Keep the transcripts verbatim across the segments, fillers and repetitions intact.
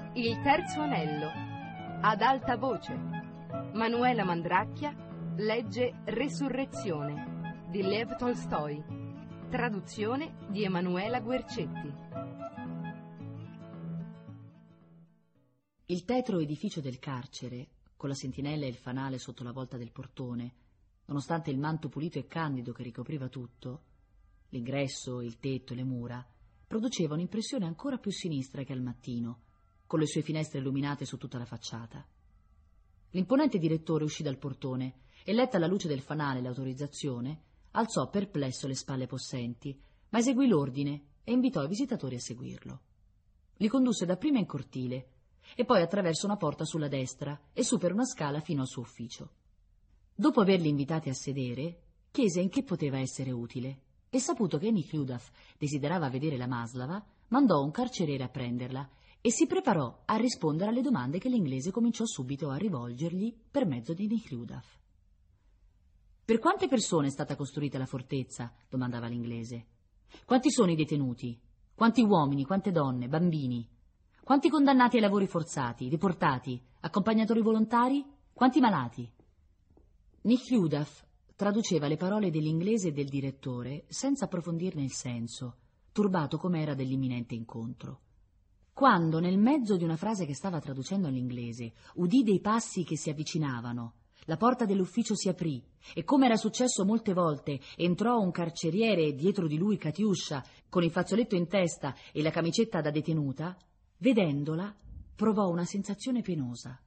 Il terzo anello. Ad alta voce. Manuela Mandracchia legge Resurrezione di Lev Tolstoi. Traduzione di Emanuela Guercetti. Il tetro edificio del carcere, con la sentinella e il fanale sotto la volta del portone, nonostante il manto pulito e candido che ricopriva tutto, l'ingresso, il tetto e le mura, produceva un'impressione ancora più sinistra che al mattino, con le sue finestre illuminate su tutta la facciata. L'imponente direttore uscì dal portone e, letta alla luce del fanale l'autorizzazione, alzò perplesso le spalle possenti, ma eseguì l'ordine e invitò i visitatori a seguirlo. Li condusse dapprima in cortile e poi attraverso una porta sulla destra e su per una scala fino al suo ufficio. Dopo averli invitati a sedere, chiese in che poteva essere utile e, saputo che Nekhludoff desiderava vedere la Maslava, mandò un carceriere a prenderla e si preparò a rispondere alle domande che l'inglese cominciò subito a rivolgergli per mezzo di Nekhludoff. «Per quante persone è stata costruita la fortezza?» domandava l'inglese. «Quanti sono i detenuti? Quanti uomini, quante donne, bambini? Quanti condannati ai lavori forzati, deportati, accompagnatori volontari? Quanti malati?» Nekhludoff traduceva le parole dell'inglese e del direttore senza approfondirne il senso, turbato com'era dell'imminente incontro. Quando, nel mezzo di una frase che stava traducendo all'inglese, udì dei passi che si avvicinavano, la porta dell'ufficio si aprì e, come era successo molte volte, entrò un carceriere e dietro di lui Katiuscia, con il fazzoletto in testa e la camicetta da detenuta, vedendola, provò una sensazione penosa.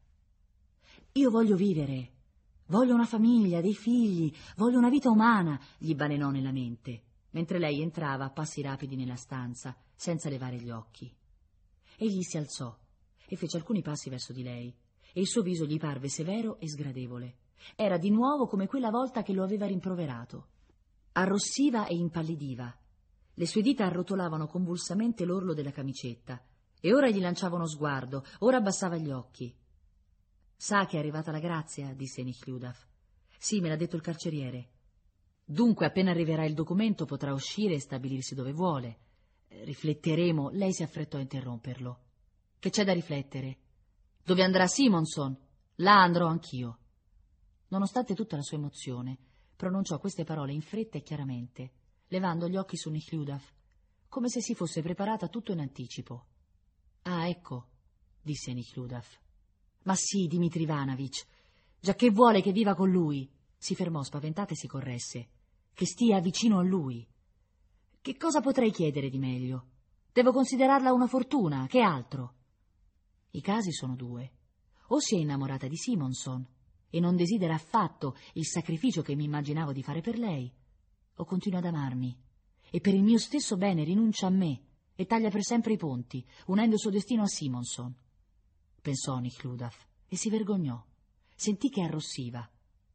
«Io voglio vivere, voglio una famiglia, dei figli, voglio una vita umana», gli balenò nella mente, mentre lei entrava a passi rapidi nella stanza, senza levare gli occhi. Egli si alzò e fece alcuni passi verso di lei, e il suo viso gli parve severo e sgradevole. Era di nuovo come quella volta che lo aveva rimproverato. Arrossiva e impallidiva. Le sue dita arrotolavano convulsamente l'orlo della camicetta, e ora gli lanciava uno sguardo, ora abbassava gli occhi. «Sa che è arrivata la grazia?» disse Nekhludoff. «Sì, me l'ha detto il carceriere». «Dunque, appena arriverà il documento, potrà uscire e stabilirsi dove vuole. Rifletteremo». Lei si affrettò a interromperlo. «Che c'è da riflettere? Dove andrà Simonson? Là andrò anch'io». Nonostante tutta la sua emozione, pronunciò queste parole in fretta e chiaramente, levando gli occhi su Nekhludoff, come se si fosse preparata tutto in anticipo. «Ah, ecco», disse Nekhludoff. «Ma sì, Dmitri Ivanovich, giacché vuole che viva con lui». Si fermò spaventata e si corresse. «Che stia vicino a lui. Che cosa potrei chiedere di meglio? Devo considerarla una fortuna, che altro?» «I casi sono due. O si è innamorata di Simonson e non desidera affatto il sacrificio che mi immaginavo di fare per lei, o continua ad amarmi e per il mio stesso bene rinuncia a me e taglia per sempre i ponti, unendo il suo destino a Simonson». Pensò Nekhludoff e si vergognò. Sentì che arrossiva.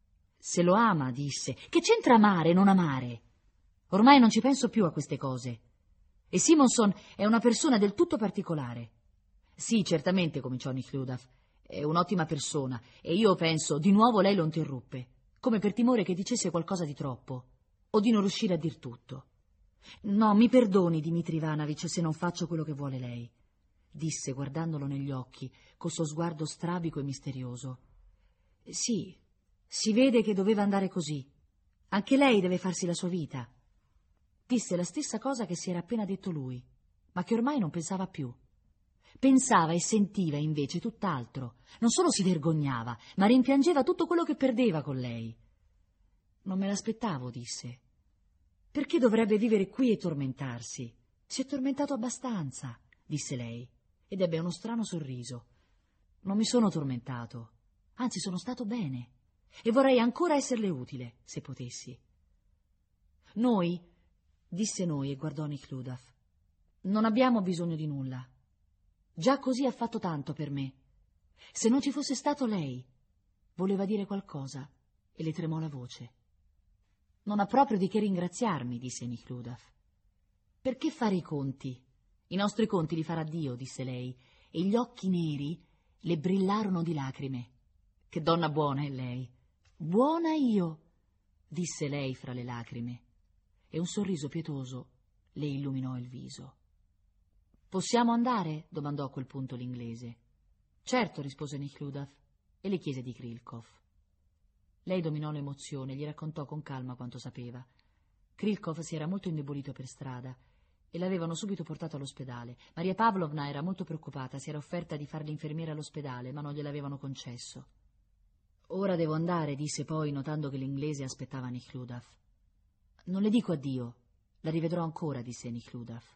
«Se lo ama», disse. «Che c'entra amare e non amare? Ormai non ci penso più a queste cose. E Simonson è una persona del tutto particolare». «Sì, certamente», cominciò Nekhludoff, «è un'ottima persona, e io penso...» Di nuovo lei lo interruppe, come per timore che dicesse qualcosa di troppo, o di non riuscire a dir tutto. «No, mi perdoni, Dmitri Ivanovich, se non faccio quello che vuole lei», disse guardandolo negli occhi, col suo sguardo strabico e misterioso. «Sì, si vede che doveva andare così. Anche lei deve farsi la sua vita». Disse la stessa cosa che si era appena detto lui, ma che ormai non pensava più. Pensava e sentiva invece tutt'altro. Non solo si vergognava, ma rimpiangeva tutto quello che perdeva con lei. «Non me l'aspettavo», disse. «Perché dovrebbe vivere qui e tormentarsi? Si è tormentato abbastanza», disse lei, ed ebbe uno strano sorriso. «Non mi sono tormentato, anzi sono stato bene, e vorrei ancora esserle utile, se potessi». «Noi», disse noi e guardò Nekhludoff, «non abbiamo bisogno di nulla. Già così ha fatto tanto per me. Se non ci fosse stato lei», voleva dire qualcosa e le tremò la voce. «Non ha proprio di che ringraziarmi», disse Nekhludoff. «Perché fare i conti? I nostri conti li farà Dio», disse lei, e gli occhi neri le brillarono di lacrime. «Che donna buona è lei!» «Buona io», disse lei fra le lacrime, e un sorriso pietoso le illuminò il viso. «Possiamo andare?» domandò a quel punto l'inglese. «Certo», rispose Nekhludoff e le chiese di Kril'Kov. Lei dominò l'emozione e gli raccontò con calma quanto sapeva. Kril'Kov si era molto indebolito per strada e l'avevano subito portato all'ospedale. Maria Pavlovna era molto preoccupata, si era offerta di far l'infermiera all'ospedale, ma non gliel'avevano concesso. «Ora devo andare», disse poi, notando che l'inglese aspettava Nekhludoff. «Non le dico addio, la rivedrò ancora», disse Nekhludoff.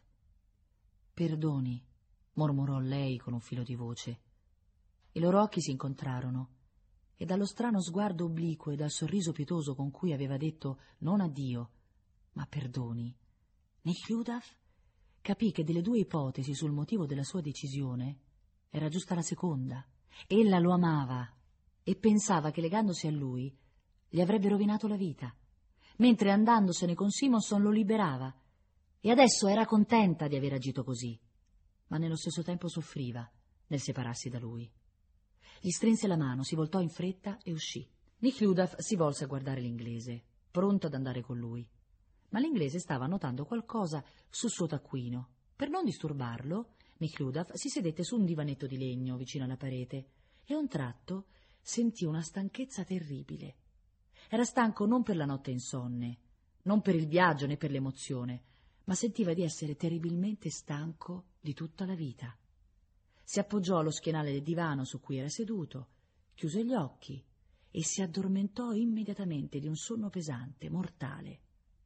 «Perdoni», mormorò lei con un filo di voce. I loro occhi si incontrarono e dallo strano sguardo obliquo e dal sorriso pietoso con cui aveva detto non addio, ma perdoni, Nekhludoff capì che delle due ipotesi sul motivo della sua decisione era giusta la seconda. Ella lo amava e pensava che legandosi a lui gli avrebbe rovinato la vita, mentre andandosene con Simonson lo liberava, e adesso era contenta di aver agito così, ma nello stesso tempo soffriva nel separarsi da lui. Gli strinse la mano, si voltò in fretta e uscì. Nekhludoff si volse a guardare l'inglese, pronto ad andare con lui, ma l'inglese stava annotando qualcosa sul suo taccuino. Per non disturbarlo, Nekhludoff si sedette su un divanetto di legno vicino alla parete e a un tratto sentì una stanchezza terribile. Era stanco non per la notte insonne, non per il viaggio né per l'emozione, ma sentiva di essere terribilmente stanco di tutta la vita. Si appoggiò allo schienale del divano su cui era seduto, chiuse gli occhi e si addormentò immediatamente di un sonno pesante, mortale.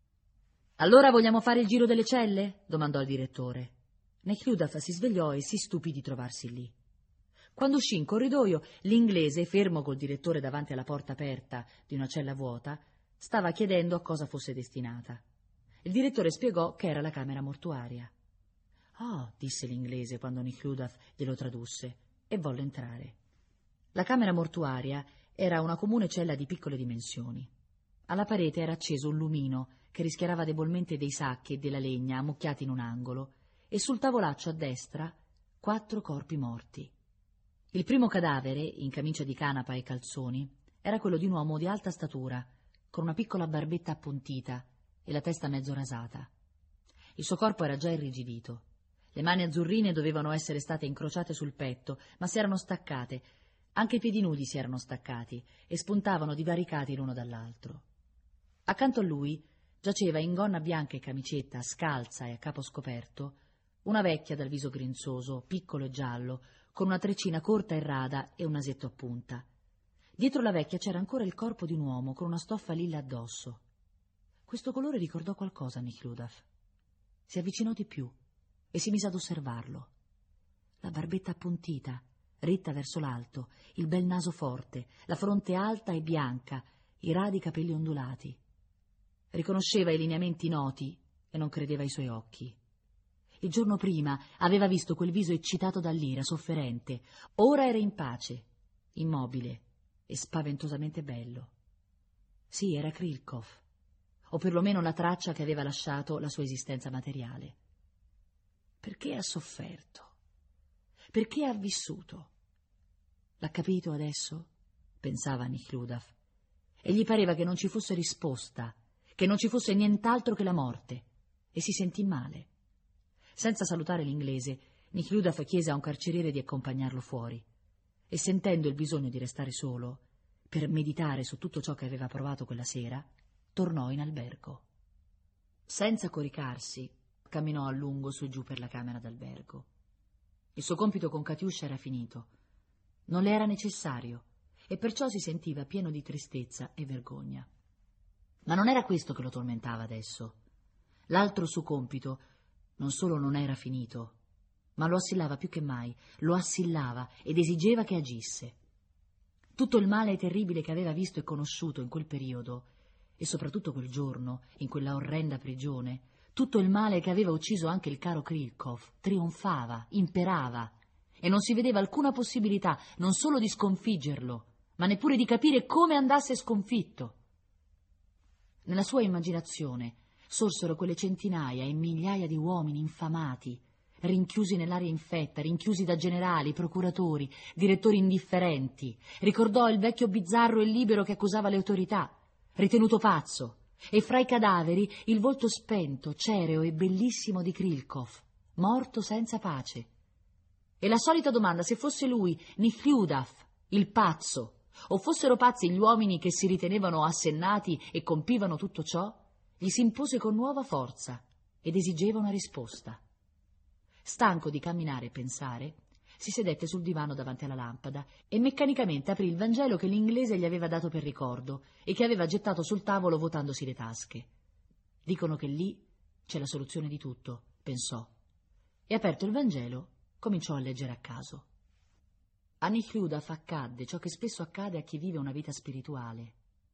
«Allora vogliamo fare il giro delle celle?» domandò il direttore. Nekhludoff si svegliò e si stupì di trovarsi lì. Quando uscì in corridoio, l'inglese, fermo col direttore davanti alla porta aperta di una cella vuota, stava chiedendo a cosa fosse destinata. Il direttore spiegò che era la camera mortuaria. «Oh», disse l'inglese quando Nekhludoff glielo tradusse, e volle entrare. La camera mortuaria era una comune cella di piccole dimensioni. Alla parete era acceso un lumino che rischiarava debolmente dei sacchi e della legna ammucchiati in un angolo, e sul tavolaccio a destra quattro corpi morti. Il primo cadavere, in camicia di canapa e calzoni, era quello di un uomo di alta statura, con una piccola barbetta appuntita e la testa mezzo rasata. Il suo corpo era già irrigidito. Le mani azzurrine dovevano essere state incrociate sul petto, ma si erano staccate. Anche i piedi nudi si erano staccati e spuntavano divaricati l'uno dall'altro. Accanto a lui giaceva in gonna bianca e camicetta, scalza e a capo scoperto, una vecchia dal viso grinzoso, piccolo e giallo, con una treccina corta e rada e un nasetto a punta. Dietro la vecchia c'era ancora il corpo di un uomo con una stoffa lilla addosso. Questo colore ricordò qualcosa a Nekhludoff. Si avvicinò di più e si mise ad osservarlo. La barbetta appuntita, ritta verso l'alto, il bel naso forte, la fronte alta e bianca, i radi capelli ondulati. Riconosceva i lineamenti noti e non credeva ai suoi occhi. Il giorno prima aveva visto quel viso eccitato dall'ira, sofferente. Ora era in pace, immobile e spaventosamente bello. Sì, era Kril'Kov, o perlomeno la traccia che aveva lasciato la sua esistenza materiale. Perché ha sofferto? Perché ha vissuto? L'ha capito adesso? Pensava Nekhludoff, e gli pareva che non ci fosse risposta, che non ci fosse nient'altro che la morte, e si sentì male. Senza salutare l'inglese, Nekhludoff chiese a un carceriere di accompagnarlo fuori, e sentendo il bisogno di restare solo, per meditare su tutto ciò che aveva provato quella sera, tornò in albergo. Senza coricarsi, camminò a lungo su e giù per la camera d'albergo. Il suo compito con Katiuscia era finito. Non le era necessario, e perciò si sentiva pieno di tristezza e vergogna. Ma non era questo che lo tormentava adesso. L'altro suo compito non solo non era finito, ma lo assillava più che mai, lo assillava ed esigeva che agisse. Tutto il male terribile che aveva visto e conosciuto in quel periodo, e soprattutto quel giorno, in quella orrenda prigione, tutto il male che aveva ucciso anche il caro Kril'Kov, trionfava, imperava, e non si vedeva alcuna possibilità non solo di sconfiggerlo, ma neppure di capire come andasse sconfitto. Nella sua immaginazione sorsero quelle centinaia e migliaia di uomini infamati, rinchiusi nell'aria infetta, rinchiusi da generali, procuratori, direttori indifferenti. Ricordò il vecchio bizzarro e libero che accusava le autorità, ritenuto pazzo, e fra i cadaveri il volto spento, cereo e bellissimo di Kril'Kov, morto senza pace. E la solita domanda se fosse lui, Nichliudaf, il pazzo, o fossero pazzi gli uomini che si ritenevano assennati e compivano tutto ciò, gli si impose con nuova forza ed esigeva una risposta. Stanco di camminare e pensare, si sedette sul divano davanti alla lampada e meccanicamente aprì il Vangelo che l'inglese gli aveva dato per ricordo e che aveva gettato sul tavolo vuotandosi le tasche. Dicono che lì c'è la soluzione di tutto, pensò, e aperto il Vangelo cominciò a leggere a caso. A Nichliudaf accadde ciò che spesso accade a chi vive una vita spirituale.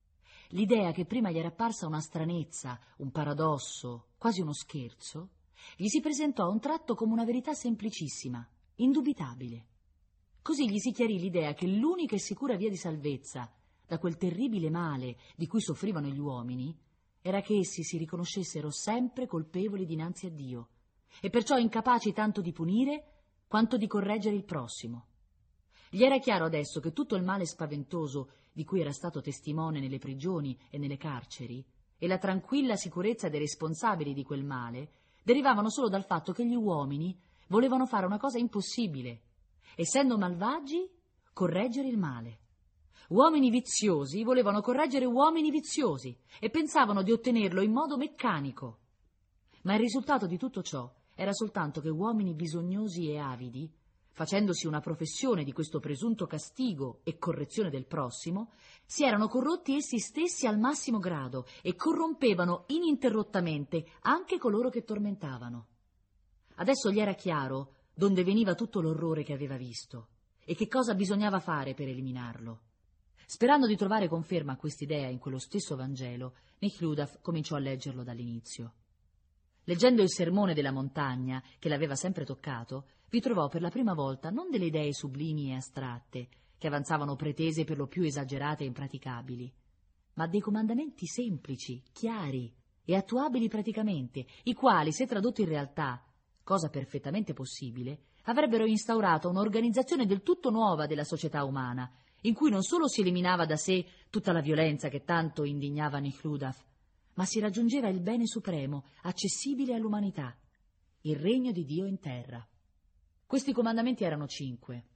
L'idea che prima gli era apparsa una stranezza, un paradosso, quasi uno scherzo, gli si presentò a un tratto come una verità semplicissima, indubitabile. Così gli si chiarì l'idea che l'unica e sicura via di salvezza da quel terribile male di cui soffrivano gli uomini era che essi si riconoscessero sempre colpevoli dinanzi a Dio e perciò incapaci tanto di punire quanto di correggere il prossimo. Gli era chiaro adesso che tutto il male spaventoso di cui era stato testimone nelle prigioni e nelle carceri e la tranquilla sicurezza dei responsabili di quel male derivavano solo dal fatto che gli uomini volevano fare una cosa impossibile, essendo malvagi, correggere il male. Uomini viziosi volevano correggere uomini viziosi e pensavano di ottenerlo in modo meccanico. Ma il risultato di tutto ciò era soltanto che uomini bisognosi e avidi, facendosi una professione di questo presunto castigo e correzione del prossimo, si erano corrotti essi stessi al massimo grado e corrompevano ininterrottamente anche coloro che tormentavano. Adesso gli era chiaro donde veniva tutto l'orrore che aveva visto e che cosa bisognava fare per eliminarlo. Sperando di trovare conferma a quest'idea in quello stesso Vangelo, Nichliudaf cominciò a leggerlo dall'inizio. Leggendo il sermone della montagna, che l'aveva sempre toccato, vi trovò per la prima volta non delle idee sublimi e astratte, che avanzavano pretese per lo più esagerate e impraticabili, ma dei comandamenti semplici, chiari e attuabili praticamente, i quali, se tradotti in realtà, cosa perfettamente possibile, avrebbero instaurato un'organizzazione del tutto nuova della società umana, in cui non solo si eliminava da sé tutta la violenza che tanto indignava Nichliudaf, ma si raggiungeva il bene supremo, accessibile all'umanità, il regno di Dio in terra. Questi comandamenti erano cinque.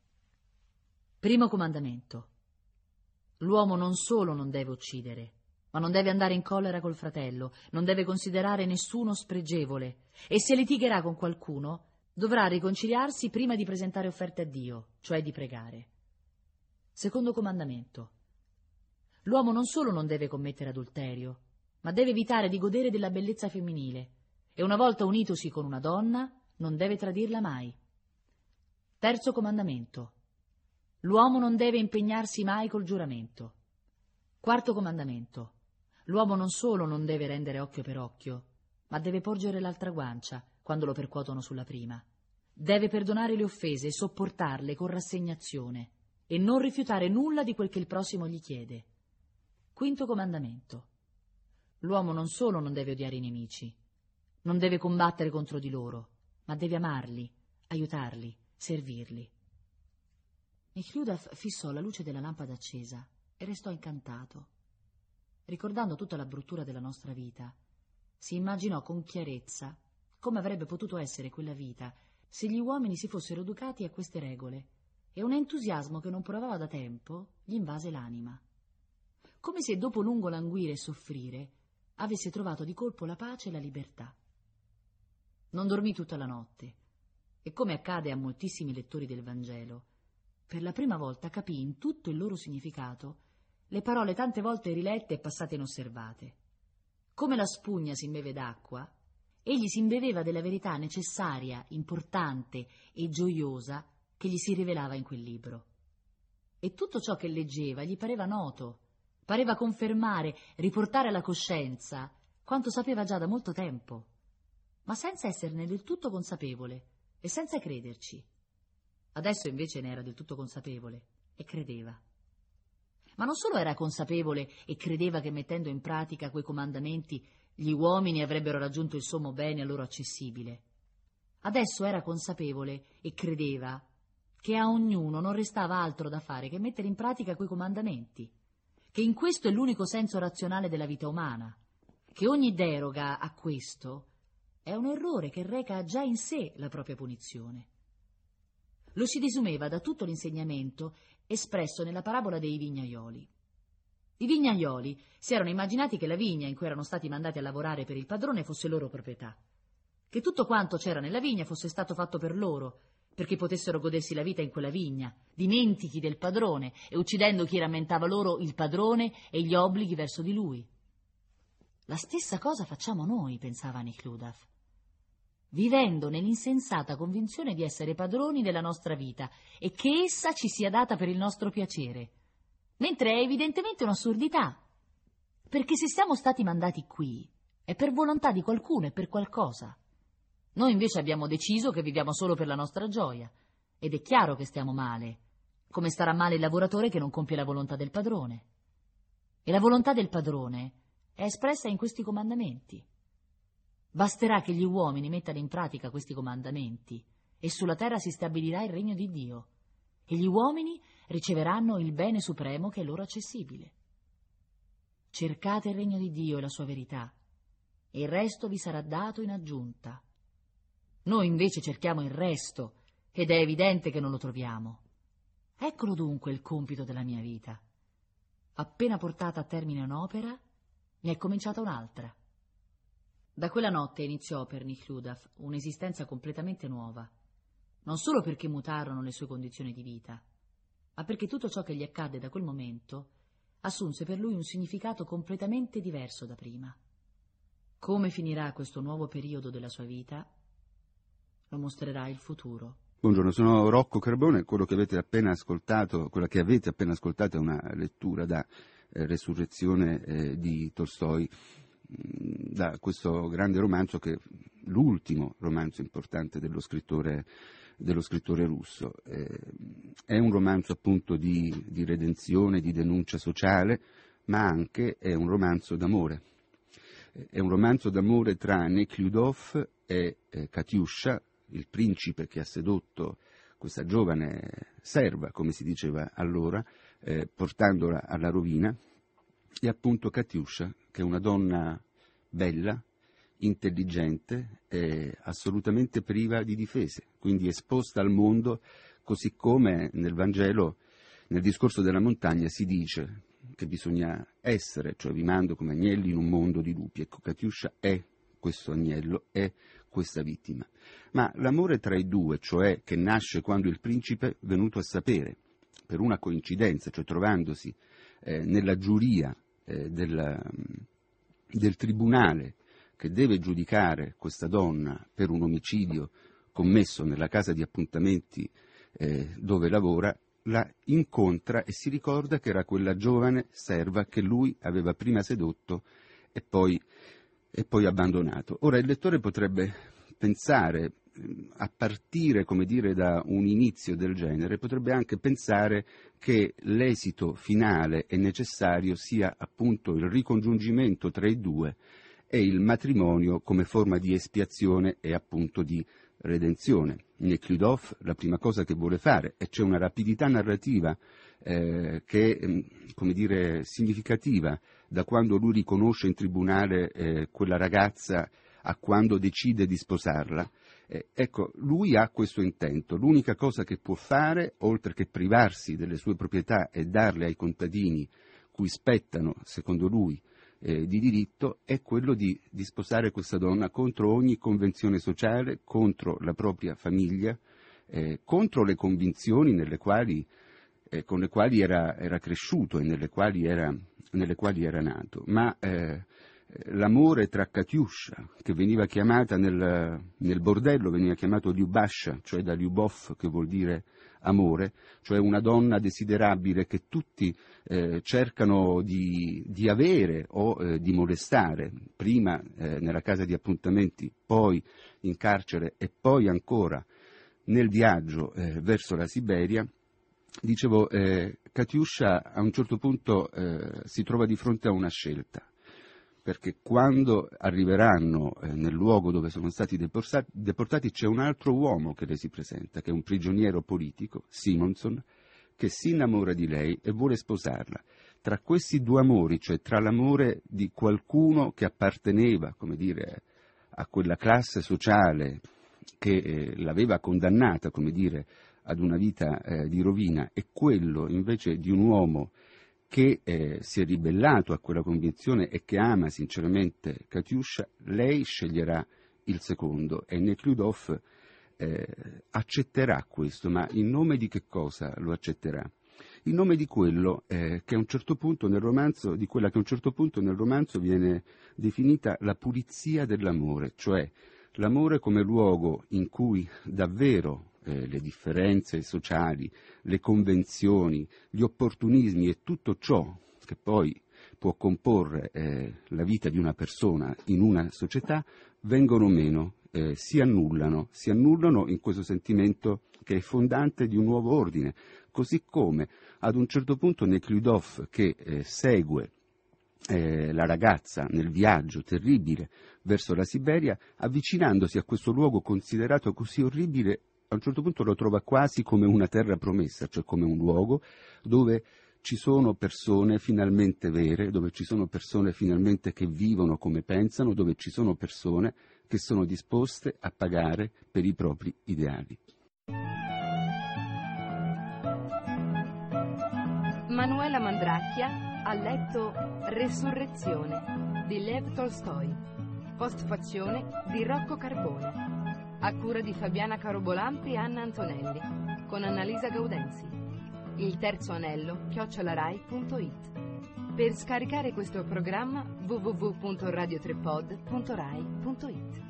Primo comandamento. L'uomo non solo non deve uccidere, ma non deve andare in collera col fratello, non deve considerare nessuno spregevole, e se litigherà con qualcuno, dovrà riconciliarsi prima di presentare offerte a Dio, cioè di pregare. Secondo comandamento. L'uomo non solo non deve commettere adulterio, ma deve evitare di godere della bellezza femminile, e una volta unitosi con una donna, non deve tradirla mai. Terzo comandamento. L'uomo non deve impegnarsi mai col giuramento. Quarto comandamento. L'uomo non solo non deve rendere occhio per occhio, ma deve porgere l'altra guancia quando lo percuotono sulla prima. Deve perdonare le offese e sopportarle con rassegnazione e non rifiutare nulla di quel che il prossimo gli chiede. Quinto comandamento. L'uomo non solo non deve odiare i nemici, non deve combattere contro di loro, ma deve amarli, aiutarli, servirli. Nichliudaf fissò la luce della lampada accesa e restò incantato. Ricordando tutta la bruttura della nostra vita, si immaginò con chiarezza come avrebbe potuto essere quella vita se gli uomini si fossero educati a queste regole, e un entusiasmo che non provava da tempo gli invase l'anima. Come se dopo lungo languire e soffrire avesse trovato di colpo la pace e la libertà. Non dormì tutta la notte e, come accade a moltissimi lettori del Vangelo, per la prima volta capì in tutto il loro significato le parole tante volte rilette e passate inosservate. Come la spugna si imbeve d'acqua, egli si imbeveva della verità necessaria, importante e gioiosa che gli si rivelava in quel libro. E tutto ciò che leggeva gli pareva noto, pareva confermare, riportare alla coscienza quanto sapeva già da molto tempo, ma senza esserne del tutto consapevole e senza crederci. Adesso invece ne era del tutto consapevole e credeva. Ma non solo era consapevole e credeva che mettendo in pratica quei comandamenti gli uomini avrebbero raggiunto il sommo bene a loro accessibile. Adesso era consapevole e credeva che a ognuno non restava altro da fare che mettere in pratica quei comandamenti, che in questo è l'unico senso razionale della vita umana, che ogni deroga a questo è un errore che reca già in sé la propria punizione. Lo si desumeva da tutto l'insegnamento espresso nella parabola dei vignaioli. I vignaioli si erano immaginati che la vigna in cui erano stati mandati a lavorare per il padrone fosse loro proprietà, che tutto quanto c'era nella vigna fosse stato fatto per loro, perché potessero godersi la vita in quella vigna, dimentichi del padrone e uccidendo chi rammentava loro il padrone e gli obblighi verso di lui. La stessa cosa facciamo noi, pensava Nekhludoff, vivendo nell'insensata convinzione di essere padroni della nostra vita e che essa ci sia data per il nostro piacere, mentre è evidentemente un'assurdità, perché se siamo stati mandati qui è per volontà di qualcuno e per qualcosa. Noi invece abbiamo deciso che viviamo solo per la nostra gioia, ed è chiaro che stiamo male, come starà male il lavoratore che non compie la volontà del padrone. E la volontà del padrone è espressa in questi comandamenti. Basterà che gli uomini mettano in pratica questi comandamenti e sulla terra si stabilirà il regno di Dio e gli uomini riceveranno il bene supremo che è loro accessibile. Cercate il regno di Dio e la sua verità e il resto vi sarà dato in aggiunta. Noi invece cerchiamo il resto ed è evidente che non lo troviamo. Eccolo dunque il compito della mia vita. Appena portata a termine un'opera, ne è cominciata un'altra. Da quella notte iniziò per Nekhludoff un'esistenza completamente nuova, non solo perché mutarono le sue condizioni di vita, ma perché tutto ciò che gli accadde da quel momento assunse per lui un significato completamente diverso da prima. Come finirà questo nuovo periodo della sua vita lo mostrerà il futuro. Buongiorno, sono Rocco Carbone. Quello che avete appena ascoltato, quella che avete appena ascoltato è una lettura da eh, Resurrezione eh, di Tolstoj, da questo grande romanzo che è l'ultimo romanzo importante dello scrittore, dello scrittore russo. Eh, è un romanzo appunto di, di redenzione, di denuncia sociale, ma anche è un romanzo d'amore. È un romanzo d'amore tra Nekhludoff e eh, Katyusha, il principe che ha sedotto questa giovane serva, come si diceva allora, eh, portandola alla rovina, e appunto Katyusha, che è una donna bella, intelligente e assolutamente priva di difese, quindi esposta al mondo, così come nel Vangelo, nel discorso della montagna, si dice che bisogna essere, cioè vi mando come agnelli in un mondo di lupi. Ecco, Katyusha è questo agnello, è questa vittima. Ma l'amore tra i due, cioè che nasce quando il principe, venuto a sapere, per una coincidenza, cioè trovandosi eh, nella giuria eh, del, del tribunale che deve giudicare questa donna per un omicidio commesso nella casa di appuntamenti eh, dove lavora, la incontra e si ricorda che era quella giovane serva che lui aveva prima sedotto e poi, e poi abbandonato. Ora il lettore potrebbe pensare, a partire, come dire, da un inizio del genere, potrebbe anche pensare che l'esito finale e necessario sia appunto il ricongiungimento tra i due e il matrimonio come forma di espiazione e appunto di redenzione. Nekhludoff la prima cosa che vuole fare, e c'è una rapidità narrativa eh, che è, come dire, significativa, da quando lui riconosce in tribunale eh, quella ragazza a quando decide di sposarla. Eh, ecco, lui ha questo intento. L'unica cosa che può fare, oltre che privarsi delle sue proprietà e darle ai contadini cui spettano, secondo lui, eh, di diritto, è quello di, di sposare questa donna contro ogni convenzione sociale, contro la propria famiglia, eh, contro le convinzioni nelle quali, eh, con le quali era, era cresciuto e nelle quali era, nelle quali era nato. Ma eh, l'amore tra Katyusha, che veniva chiamata nel, nel bordello, veniva chiamato Lyubasha, cioè da Lyubov, che vuol dire amore, cioè una donna desiderabile che tutti eh, cercano di, di avere o eh, di molestare, prima eh, nella casa di appuntamenti, poi in carcere e poi ancora nel viaggio eh, verso la Siberia. Dicevo, eh, Katyusha a un certo punto eh, si trova di fronte a una scelta, perché quando arriveranno eh, nel luogo dove sono stati deportati, deportati c'è un altro uomo che le si presenta, che è un prigioniero politico, Simonson, che si innamora di lei e vuole sposarla. Tra questi due amori, cioè tra l'amore di qualcuno che apparteneva, come dire, a quella classe sociale che eh, l'aveva condannata, come dire, ad una vita eh, di rovina, e quello invece di un uomo che eh, si è ribellato a quella convinzione e che ama sinceramente Katiuscia, lei sceglierà il secondo, e Nekhludoff eh, accetterà questo, ma in nome di che cosa lo accetterà? In nome di quello eh, che a un certo punto nel romanzo, di quella che a un certo punto nel romanzo viene definita la pulizia dell'amore, cioè l'amore come luogo in cui davvero eh, le differenze sociali, le convenzioni, gli opportunismi e tutto ciò che poi può comporre eh, la vita di una persona in una società vengono meno, eh, si annullano, si annullano in questo sentimento che è fondante di un nuovo ordine, così come ad un certo punto Nekhludoff, che eh, segue eh, la ragazza nel viaggio terribile verso la Siberia, avvicinandosi a questo luogo considerato così orribile, a un certo punto lo trova quasi come una terra promessa, cioè come un luogo dove ci sono persone finalmente vere, dove ci sono persone finalmente che vivono come pensano, dove ci sono persone che sono disposte a pagare per i propri ideali. Manuela Mandracchia ha letto Resurrezione di Lev Tolstoi, postfazione di Rocco Carbone, a cura di Fabiana Carobolampi e Anna Antonelli, con Annalisa Gaudenzi. Il terzo anello chiocciolarai punto it. Per scaricare questo programma w w w punto radio tre pod punto rai punto it.